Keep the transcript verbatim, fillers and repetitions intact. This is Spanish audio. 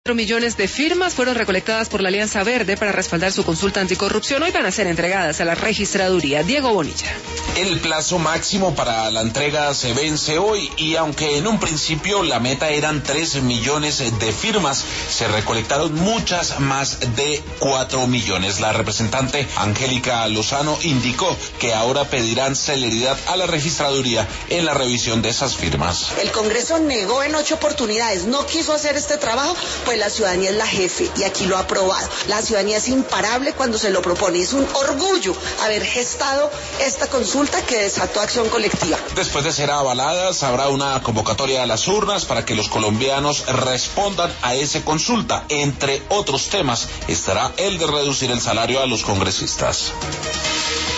Cuatro millones de firmas fueron recolectadas por la Alianza Verde para respaldar su consulta anticorrupción. Hoy van a ser entregadas a la registraduría. Diego Bonilla. El plazo máximo para la entrega se vence hoy y aunque en un principio la meta eran tres millones de firmas, se recolectaron muchas más de cuatro millones. La representante Angélica Lozano indicó que ahora pedirán celeridad a la registraduría en la revisión de esas firmas. El Congreso negó en ocho oportunidades, no quiso hacer este trabajo, pues la ciudadanía es la jefe y aquí lo ha aprobado. La ciudadanía es imparable cuando se lo propone. Es un orgullo haber gestado esta consulta que desató acción colectiva. Después de ser avaladas, habrá una convocatoria a las urnas para que los colombianos respondan a esa consulta. Entre otros temas, estará el de reducir el salario a los congresistas.